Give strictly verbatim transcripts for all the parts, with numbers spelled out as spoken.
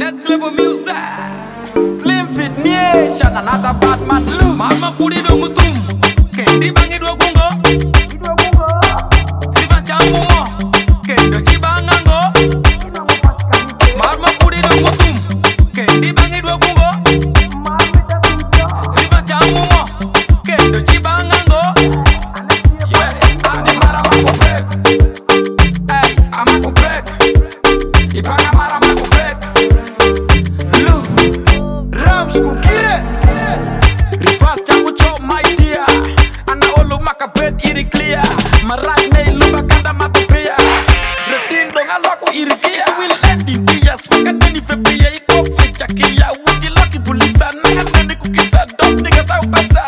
Next level music. Slim Fit Nation, another bad man look. Mama kuri do mutum. Kendi bangi do gungo. Rivan chambu mo. Kendo chibangango. Mama kuri do mutum. Kendi bangi do gungo. Rivan chambu mo. Kendo chibangango. Yeah, ane mara mako break. Hey, amako break. Ipanga mara mako break. Look, Rams kukire. Reverse changu cho my dear. Ana olu maka bread iri clear. Marak ne luba kanda matopia. Retin dong aloko iri kia. Will end in tears. Waka nani febria iko fecha kia. Wiki lucky bulisa. Nanga nani kukisa. Dog niggas au basa.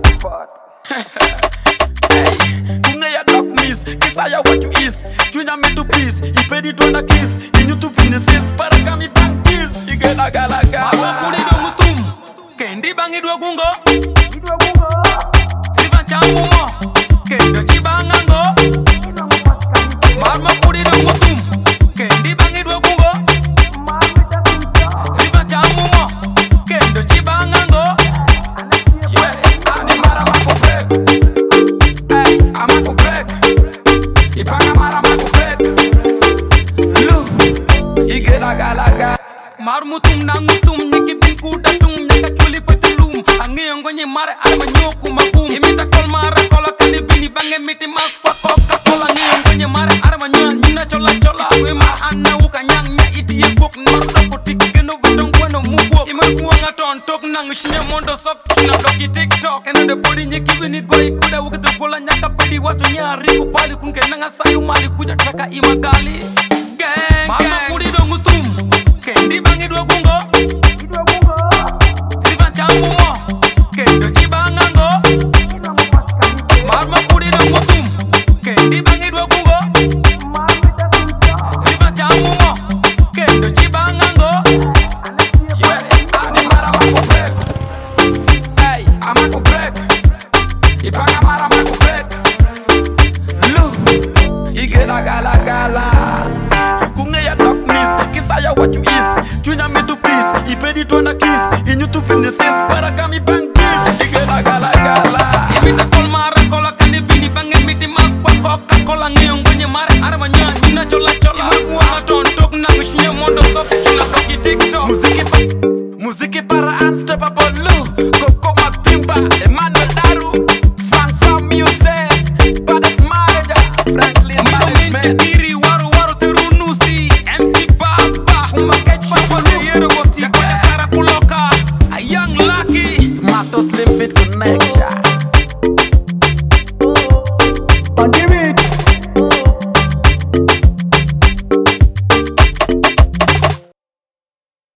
Kisaya what you is, tunya me to peace. You paid it on a kiss. In you to pinises, paragami bankis. You get a galaga. Mama kuri do mutum. Kendi bangi do gungo. Rivan chambu mo. Kendo chibangango. Mama kuri do mutum. Kendi bangi do gungo. Rivan chambu mo. Kendo chibangango. Yeah, ane mara mako break. Hey, amako break. Ipanga mara mako break. Look, igera galaga. Mar mutum nang mutum nyeki binku datung nyaka chuli petulum. Angi ongonye mare arma nyoku makum. Imita kol mara kola kani bini bange miti mas kwa koka kola. Angi ongonye mare arma nyoa nyina chola chola. We ma anna uka nyang nya iti ye bok nordo kotik geno vutong bueno mubok. Ima kuanga ton tok nang shinya mondo sok china doki tiktok. Eno de body nyeki bini goi kuda uka de bola nyaka pedi watu nyari kupali kunke nanga sayu mali kuja traka imagali. Gang, mama kuri do mutum. Kendi bangi do gungo. Rivan chambu mo. Kendo chibangango. Mama kuri do mutum. Kendi bangi do gungo. Rivan chambu mo. Kendo chibangango. Yeah, ane mara mako break. Hey, amako break. Ipanga mara mako break. Look, igera gala gala. Kungeya darkness, kisaya what you is. Tunya me to peace, ipedi to na kiss. In you to pinises, paragami bankis. Igera gala gala. Imita kol mara kola kani bini bange miti mas kwa koka kola. Ngeyong gonye mare arma nyoa nyina chola chola. Ima kuanga ton tok nang shinya mondo sok chuna doki tiktok. Muziki pa, muziki para unstoppable.